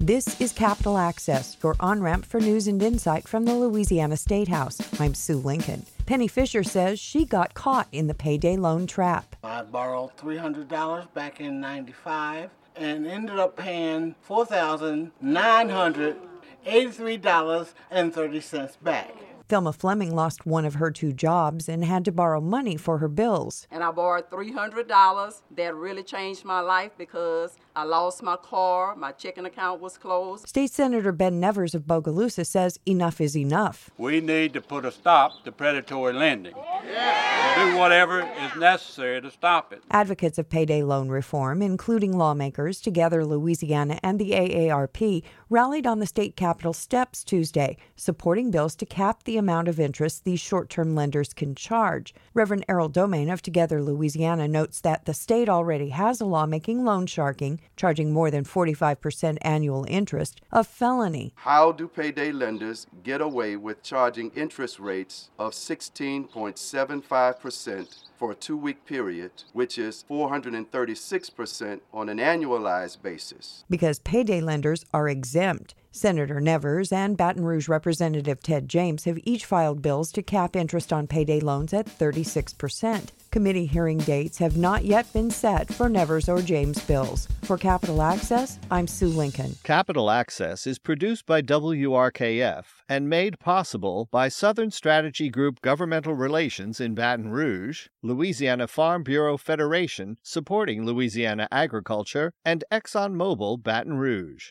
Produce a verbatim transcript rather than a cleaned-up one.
This is Capital Access, your on-ramp for news and insight from the Louisiana State House. I'm Sue Lincoln. Penny Fisher says she got caught in the payday loan trap. I borrowed three hundred dollars back in ninety-five and ended up paying four thousand nine hundred eighty-three dollars and thirty cents back. Thelma Fleming lost one of her two jobs and had to borrow money for her bills. And I borrowed three hundred dollars. That really changed my life because I lost my car, my checking account was closed. State Senator Ben Nevers of Bogalusa says enough is enough. We need to put a stop to predatory lending. Yeah. Do whatever is necessary to stop it. Advocates of payday loan reform, including lawmakers, Together Louisiana, and the A A R P, rallied on the state capitol steps Tuesday, supporting bills to cap the amount of interest these short-term lenders can charge. Reverend Errol Domain of Together Louisiana notes that the state already has a law making loan sharking, charging more than forty-five percent annual interest, a felony. How do payday lenders get away with charging interest rates of sixteen point seven five percent for a two-week period, which is four hundred thirty-six percent on an annualized basis? Because payday lenders are exempt. Senator Nevers and Baton Rouge Representative Ted James have each filed bills to cap interest on payday loans at thirty-six percent. Committee hearing dates have not yet been set for Nevers or James bills. For Capital Access, I'm Sue Lincoln. Capital Access is produced by W R K F and made possible by Southern Strategy Group Governmental Relations in Baton Rouge, Louisiana Farm Bureau Federation supporting Louisiana agriculture, and ExxonMobil Baton Rouge.